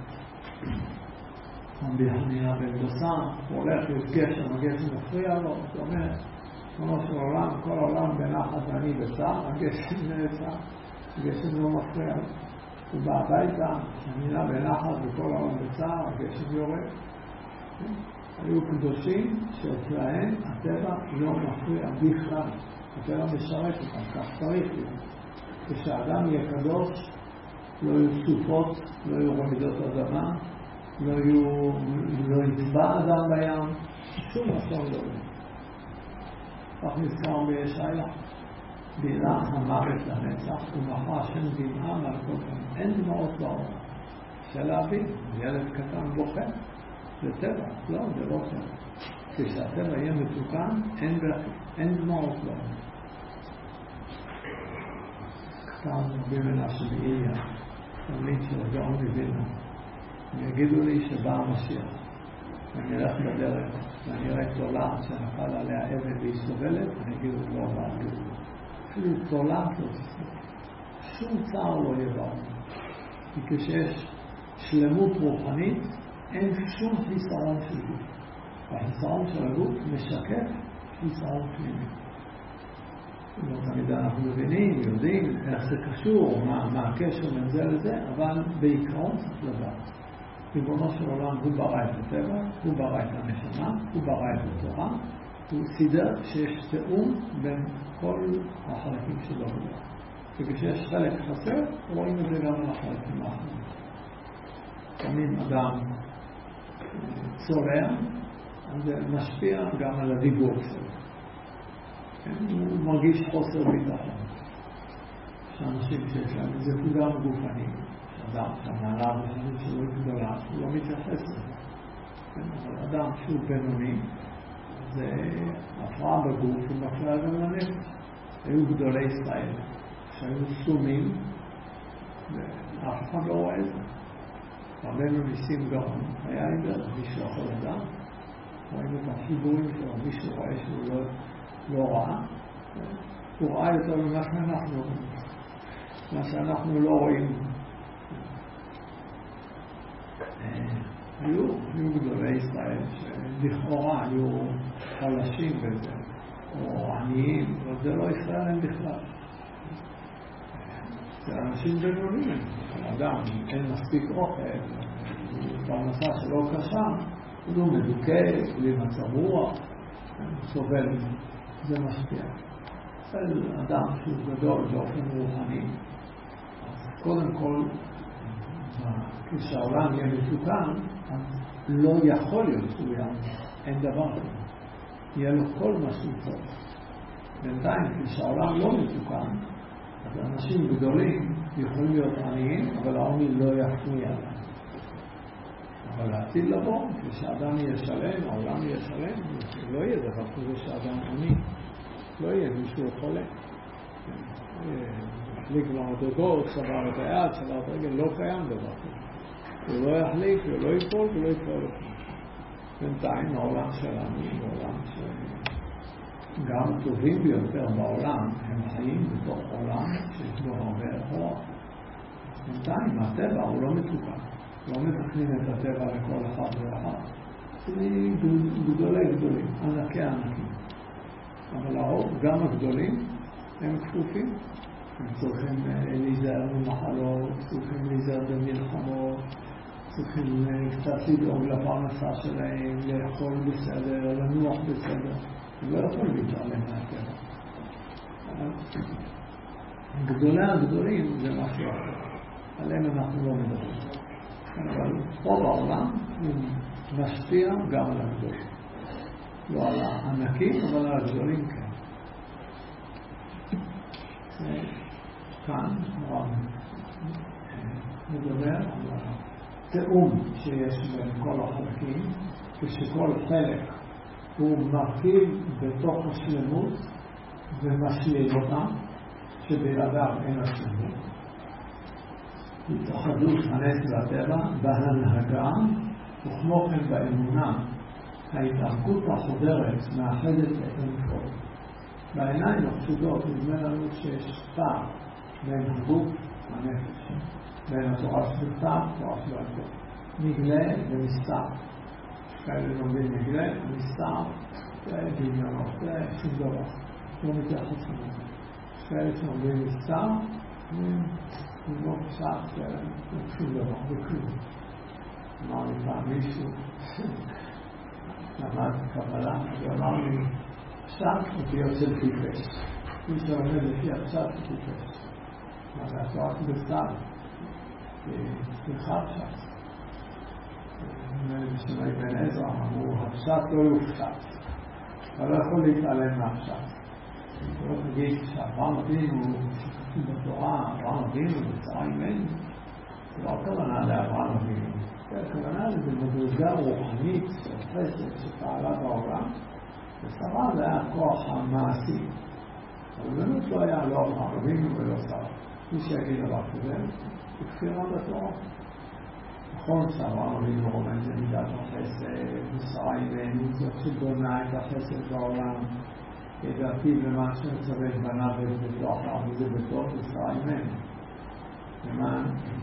חמי חניה בן דוסה, הוא הולך לגשם, הגשם מפריע לו, זאת אומרת, כמו של עולם, כל העולם בנחת ואני בצער, הגשם נעצר, הגשם לא מפריע לו. הוא בא הביתה, המילה בנחת וכל העולם בצער, הגשם יורד. היו קדושים שאצלהם הטבע לא מפריע בכלל. הטבע משרת אותם, כך צריך להיות. כשאדם יהיה קדוש, לא יהיו סופות, לא יהיו רעידות אדמה, לא יהיו, לא יטבע אדם בים, שום אסון לא יהיה. כך נזכר בישעיה, בילה המוות לנצח, ומחה השם דמעה מלכותם, אין דמעות בעולם. אפשר להבין, ילד קטן בוכה, זה טבע, לא, זה לא טבע. כשהטבע יהיה מתוקן, אין בכי, אין דמעות בעולם. כתב רבי מנשה מאיליה, תלמיד של הגאון מווילנה, הם יגידו לי שבא המשיח, אני אלך בדרך, ואני אראה תולעת שנפל עליה אבן והיא סובלת, אני אגיד לו לא בא, אפילו תולעת לא תסתכל, שום צער לא יהיה בעולם, כי כשיש שלמות רוחנית, אין שום חיסרון של גוף, והחיסרון של הגוף משקף חיסרון פנימי. לא תמיד אנחנו מבינים, יודעים איך זה קשור, מה, מה הקשר בין זה לזה, אבל בעיקרון צריך לדעת. ריבונו של עולם הוא ברא את הטבע, הוא ברא את הנשמה, הוא ברא את התורה, הוא סידר שיש תאום בין כל החלקים שלו בו. וכשיש חלק חסר, רואים את זה גם על החלקים האחרים. תמיד אדם צורע, אז זה משפיע גם על הדיבור שלו. הוא מרגיש חוסר ביטחון. יש אנשים שיש להם איזה פגם גופני, שאדם שהמעלה הרוחנית שלו היא גדולה, הוא לא מתייחס לזה. אבל אדם שהוא בינוני, זה הפרעה בגוף ומפריע גם לנפש. היו גדולי ישראל, שהיו סומים, ואף אחד לא רואה את זה. רבנו ניסים גאון, היה עיוור, מישהו יכול לדעת. רואים את החיבורים שלו, מישהו רואה שהוא לא... לא ראה, הוא ראה יותר ממה שאנחנו רואים, מה שאנחנו לא רואים. היו, היו גדולי ישראל שלכאורה היו חלשים בזה, או עניים, וזה לא ישראל הם בכלל. זה אנשים בינוניים, אדם, אין מספיק אוכל, פרנסה שלא קשה, הוא מדוכא, בלי מצב רוח, סובל מזה. זה משפיע. אצל אדם שהוא גדול באופן רוחני, אז קודם כל, כשהעולם יהיה מתוקן, אז לא יכול להיות שהוא יעמד. אין דבר כזה. יהיה לו כל מה שהוא צריך. בינתיים, כשהעולם לא מתוקן, אז אנשים גדולים יכולים להיות עניים, אבל העוני לא יפריע להם. אבל לעתיד לבוא, כשאדם יהיה שלם, העולם יהיה שלם, לא יהיה דבר כזה שאדם עני. לא יהיה מישהו חולה. יחליק במדרגות, שבר את היד, שבר את הרגל, לא קיים דבר כזה. הוא לא יחליק, הוא לא ייפול, הוא לא ייפול. בינתיים העולם שלנו הוא עולם שגם הטובים ביותר בעולם הם חיים בתוך עולם שיש בו הרבה רוח. בינתיים הטבע הוא לא מתוקן. לא מתקנים את הטבע לכל אחד ואחד. זה גדולי גדולים, ענקי ענקים. אבל הרוב, גם הגדולים, הם כפופים. הם צריכים להיזהר ממחלות, צריכים להיזהר במלחמות, צריכים קצת לדאוג לפרנסה שלהם, לאכול בסדר, לנוח בסדר. הם לא יכולים להתעלם מהטבע. גדולי הגדולים זה משהו אחר. עליהם אנחנו לא מדברים. אבל פה בעולם הוא משפיע גם על הגדולים. לא על הענקים, אבל על הגדולים כן. כאן הרב מדבר על התאום שיש בין כל החלקים, כשכל חלק הוא מרכיב בתוך השלמות ומשלים אותם, שבלעדיו אין השלמות. התאחדות הנס והטבע בהנהגה, וכמו כן באמונה, ההתעמקות החודרת מאחדת את הנפול. בעיניים הפשוטות נדמה לנו שיש פער בין הגוף הנפש, בין התורה שבכתב לתורה שבעל-פה. נגלה ומסתר. כאלה לומדים נגלה ומסתר, זה דמיונות, זה שום דבר. לא מתייחס לזה. כאלה שלומדים מסתר, זה לא פשט, זה שום דבר, זה כלום. אמר לי פעם מישהו, למד קבלה, ואמר לי, פשט אותיות של טיפש. מי שעומד לפי הפשט הוא טיפש. מה זה התורה שבכתב? סליחה פשט. בשמי בן עזרא אמרו, הפשט לא יופשט. אתה לא יכול להתעלם מהפשט. אתה לא תגיד שאברהם אבינו הוא שכתוב בתורה, אברהם אבינו בצרה אימנו. זה לא הכוונה לאברהם אבינו. זה הכוונה לזה מדרגה רוחנית שחסת שפעלה בעולם. ושרה זה היה הכוח המעשי. אבל באמת לא היה לא אברהם אבינו ולא שרה. מי שיגיד דבר כזה, זה כפירה בתורה. נכון שאברהם אבינו רומז למידת החסד, ושרה אימנו זאת שבונה את החסד בעולם, ידעתי ומה שמצווה את בניו ואת ביתו אחר וזה ביתו ושרה אימנו. למען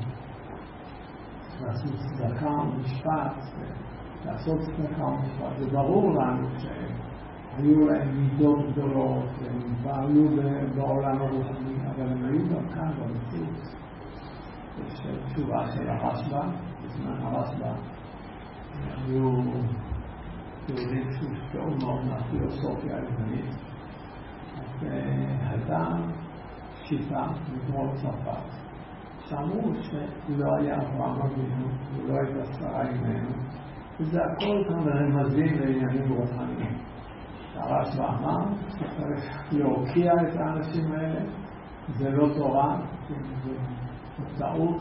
לעשות צדקה ומשפט, לעשות צדקה ומשפט. זה ברור לנו שהיו להם מידות גדולות, הם פעלו בעולם הרוחני, אבל הם היו גם כאן במציאות. יש תשובה של הרשב"א, בזמן הרשב"א, היו יהודים שהושפעו מאוד מהפילוסופיה היוונית. אז הייתה שיטה מדרום צרפת, שאמרו שלא היה אברהם אבינו ולא הייתה שרה אימנו, וזה הכל כאן רמזים לעניינים רוחניים. הרשב"א אמר שצריך להוקיע את האנשים האלה, זה לא תורה, זה טעות,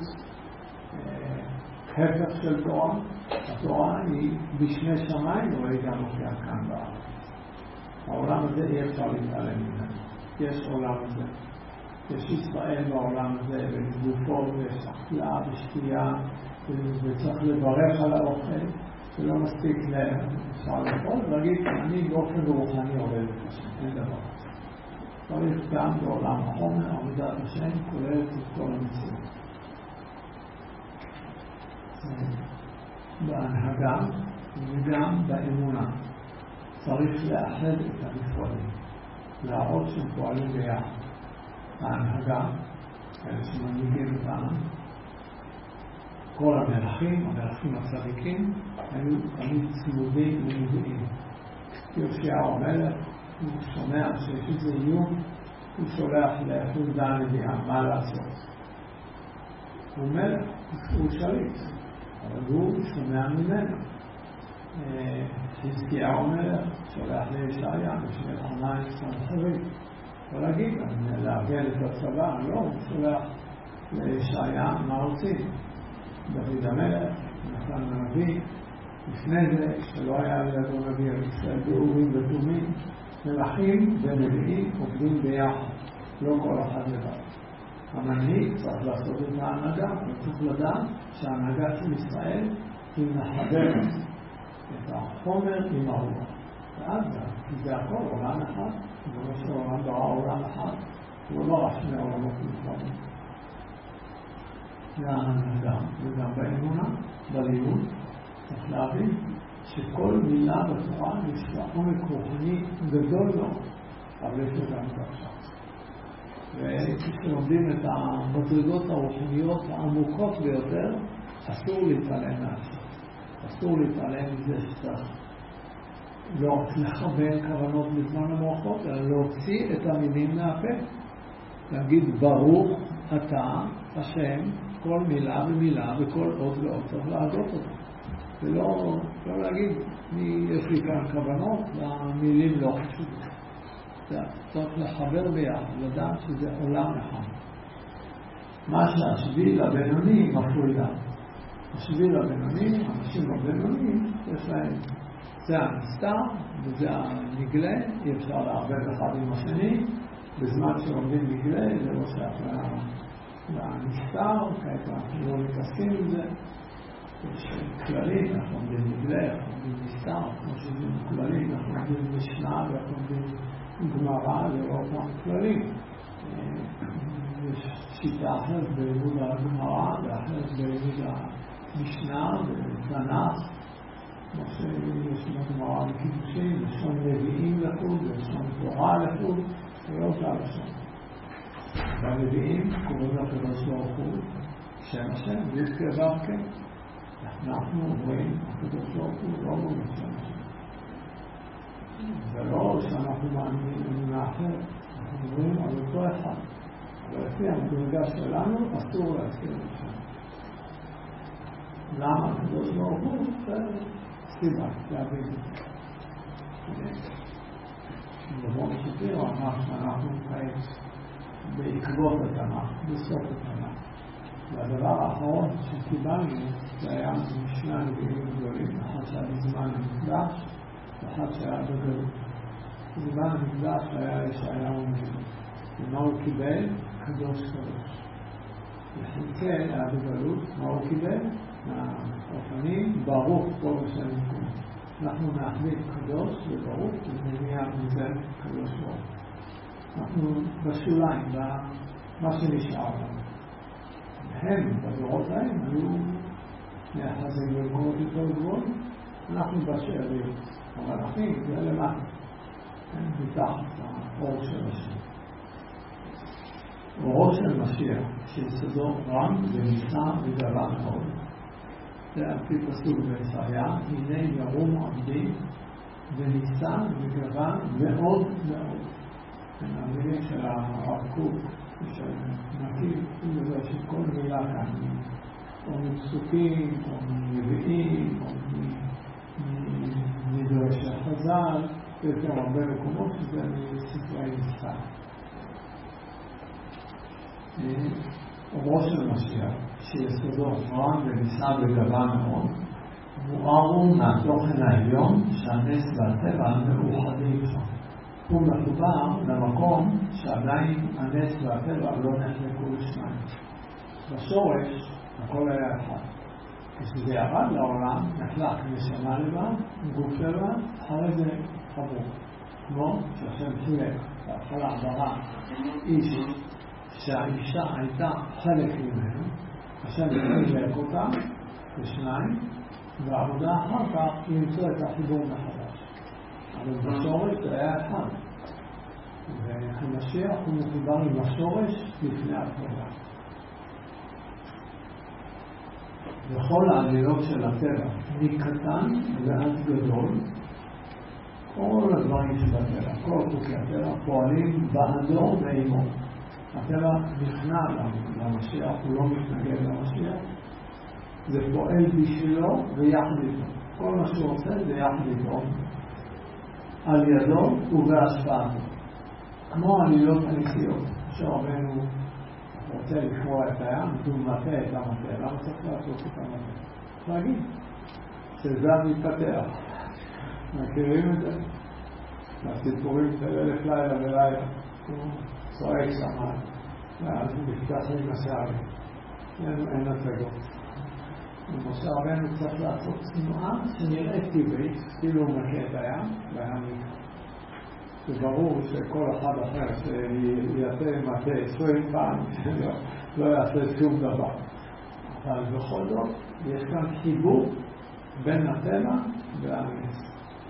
הפך של תורה. התורה היא בשני שמיים, לא היא גם מופיעה כאן בארץ. העולם הזה אי אפשר להתעלם ממנו. יש עולם הזה. יש ישראל בעולם הזה, בגופות, ויש אכילה ושתייה, וצריך לברך על האוכל, שלא מספיק אפשר לאכול, ולהגיד, אני באופן רוחני עובד את השם, אין דבר. צריך גם בעולם החומר, עבודת השם, כוללת את כל המציאות. בהנהגה וגם באמונה צריך לאחד את הנפרדים, להראות שהם פועלים ביחד. ההנהגה, אלה שמנהיגים אותם, כל המלכים, המלכים הצדיקים, היו תמיד צמודים לנביאים. יושיעהו המלך, הוא שומע שיש איזה איום, הוא שולח לחולדה הנביאה, מה לעשות? הוא מלך, הוא שליט, אבל הוא שומע ממנו. חזקיהו המלך שולח לישעיה, בשביל חמיים סנחריב. לא להגיד, להגל את הצבא, לא, הוא שולח לישעיה, מה רוצים? דוד המלך, נתן הנביא, לפני זה, שלא היה לידו נביא על ישראל, באורים ותומים, מלכים ונביאים עובדים ביחד, לא כל אחד לבד. המנהיג צריך לעשות את ההנהגה, וצריך לדעת שההנהגה של ישראל היא מחברת את החומר עם הרוח. ואז כי זה הכל עולם אחד, זה לא שעולם ברא עולם אחד, הוא לא רק שני עולמות נפרדים. זה ההנהגה, וגם באמונה, בלימוד, צריך להבין שכל מילה בתורה יש לה עומק רוחני גדול מאוד, אבל יש לו גם פרשת. וכשלומדים את המדרגות הרוחניות העמוקות ביותר, אסור להתעלם מהשם. אסור להתעלם מזה שצריך לא רק לכוון כוונות בזמן המוחות, אלא להוציא את המילים מהפה. להגיד ברוך אתה השם כל מילה ומילה וכל עוד ועוד צריך להגות אותו. ולא לא להגיד, יש לי כאן כוונות, והמילים לא חשובות. צריך לחבר ביחד, לדעת שזה עולם אחד. מה שהשביל הבינוני מפרידה. השביל הבינוני, האנשים הבינוניים, יש להם, זה הנסתר וזה הנגלה, אי אפשר לערבב אחד עם השני, בזמן שעומדים נגלה, זה לא שייך לנסתר, כעת אנחנו לא מתעסקים עם זה. יש כללים, אנחנו עומדים נגלה, אנחנו עומדים נסתר, כמו שזה כללים, אנחנו עומדים משנה ואנחנו עומדים גמרא, זה לא אותם כללים. יש שיטה אחרת בלימוד הגמרא ואחרת בלימוד המשנה ובתנ"ך, כמו שיש בגמרא בקידושין, לשון נביאים לחוד, לשון תורה לחוד, זה לא אותה לשון. והנביאים קוראים לקדוש ברוך הוא שם השם, ויזכר דרכם. אנחנו אומרים, הקדוש ברוך הוא לא אומרים שם השם. זה לא שאנחנו מאמינים אמונה אחרת, אנחנו אומרים על אותו אחד. אבל לפי המדרגה שלנו אסור להזכיר לשם. למה הקדוש ברוך הוא? זה סיבה, להבין את זה. בבוא משפיר אמר שאנחנו כעת בעקבות התנ"ך, בסוף התנ"ך. והדבר האחרון שקיבלנו זה היה משנה נביאים גדולים, אחד שהיה בזמן המקדש ואחד שהיה בגלות. בזמן המקדש היה ישעיהו הנביא. ומה הוא קיבל? קדוש קדוש. יחזקאל היה בגלות, מה הוא קיבל? מהאופנים ברוך כל השם יקום. אנחנו מאחדים קדוש וברוך ונהיה מזה קדוש ברוך. אנחנו בשוליים, במה שנשאר לנו. הם, בדורות ההם, היו נאחזים במקומות יותר גבוהים. אנחנו בשאריות. אבל אחים, זה למטה. הם מתחת האור של השם. אורו של משיח, שיסודו רם ונישא וגדול מאוד. זה על פי פסוק בישעיה, הנה ירום עבדי ונישא וגדול מאוד מאוד. המילים של הרב קוק, של נקיב, הוא מדבר שכל מילה כאן, או מפסוקים, או מנביאים, או מדרשי חז"ל, יותר הרבה מקומות שזה מספרי נסתר. אורו של משיח, שיסודו רם ונישא וגדול מאוד, מוארו מהתוכן העליון שהנס והטבע מאוחדים שם. הוא מחובר למקום שעדיין הנס והטבע לא נחלקו לשניים. בשורש הכל היה אחד. כשזה ירד לעולם, נחלק נשמה לבד, גוף לבד, אחרי זה חבור. כמו שהשם חילק, בהתחלה ברא איש שהאישה הייתה חלק ממנו, השם חילק אותה לשניים, והעבודה אחר כך למצוא את החיבור מחדש. אבל בשורש זה היה אחד. והמשיח הוא מחובר עם השורש לפני הטבע. בכל העלילות של הטבע, מקטן ועד גדול, כל הדברים של הטבע, כל חוקי הטבע פועלים בעדו ועימו. הטבע נכנע למשיח, הוא לא מתנגד למשיח. זה פועל בשבילו ויחד איתו. כל מה שהוא עושה זה יחד איתו. על ידו ובהשפעתו. כמו עלילות הנסיעות. שרבנו רוצה לקרוא את הים, הוא מטה את המטה. למה צריך לעשות את המטה? להגיד שזה מתפתח. מכירים את זה? הסיפורים של אלף לילה ולילה. הוא צועק שמה. ואז הוא נפתח עם השערים. אין הצגות. ומשה רבנו צריך לעשות תנועה שנראית טבעית, כאילו הוא מכה את הים, והים נקרא. זה ברור שכל אחד אחר שיעשה מטה עשרים פעם, לא יעשה שום דבר. אבל בכל זאת, יש כאן חיבור בין הטבע והנס.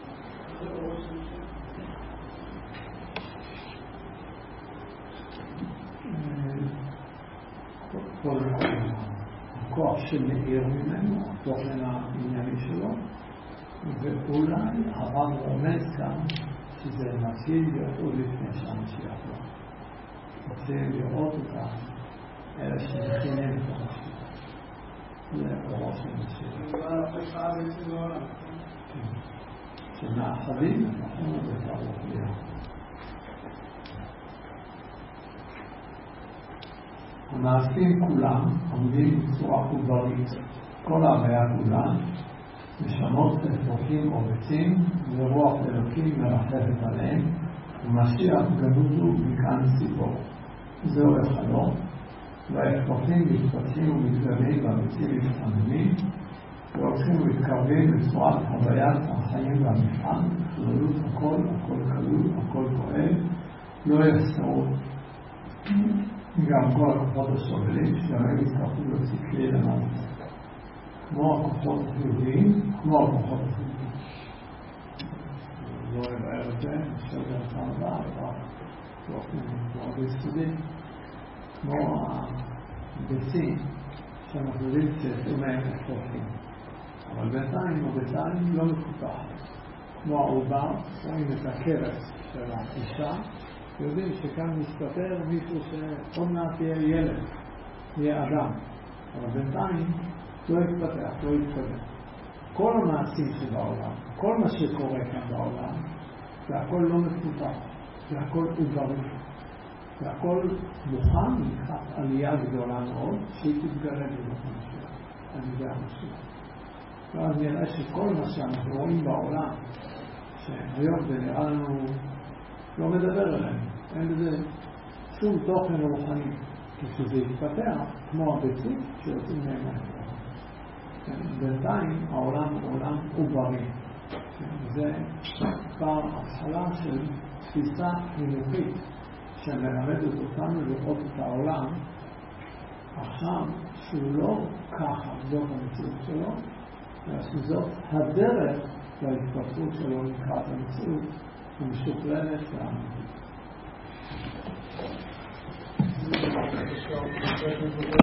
כל הכוח שמאיר ממנו, התוכן הענייני שלו, ואולי הרב רומז כאן שזה מתחיל להיות עוד לפני שהמשיח לא. רוצים לראות אותם, אלה שמכינים את המשיח. לאורו של משיח. ההופעה בעצם לעולם. שמאחדים אנחנו בתארות בריאה. המעשים כולם עומדים בצורה עוברית. כל ההוויה כולה נשמות אפרוחים או ביצים ורוח אלוקים מרחפת עליהם, ומשיח גנוזו מכאן ציפור. זהו החלום, והאפרוחים מתפתחים ומתגלים והביצים מתחממים והולכים ומתקרבים בצורת הוויית החיים והמבחן, כללות הכל, הכל כלול, הכל פועל, לא יחסרו גם כל הכוחות הסובלים שגם הם יצטרכו להוציא כלי למעלה, כמו הכוחות החיוביים, כמו הכוחות החיוביים. לא אבאר את זה, נשאר גם פעם הבאה, אבל באופן מאוד יסודי, כמו הביצים שאנחנו יודעים שיצאו מהם אפרוחים. אבל בינתיים, בינתיים לא מפותח. כמו העובר, רואים את הכרס של האישה, יודעים שכאן מסתתר מישהו שעוד מעט יהיה ילד, יהיה אדם. אבל בינתיים לא יתפתח, לא יתקדם. כל המעשים שבעולם, כל מה שקורה כאן בעולם, זה הכל לא מפותח, זה הכל עוברי. זה הכל מוכן לקראת עלייה גדולה מאוד, שהיא תתגלה במקום שלה, על ידי המשיח. ואז נראה שכל מה שאנחנו רואים בעולם, שהיום זה נראה לנו לא מדבר אלינו, אין בזה שום תוכן רוחני, כשזה יתפתח, כמו הביצים שיוצאים מהם. בינתיים העולם הוא עולם עוברי. זה כבר התחלה של תפיסה חינוכית שמלמדת אותנו לראות את העולם עכשיו שהוא לא ככה, זאת המציאות שלו, אלא שזאת הדרך להתפתחות שלו לקראת המציאות המשוכללת והאמיתית.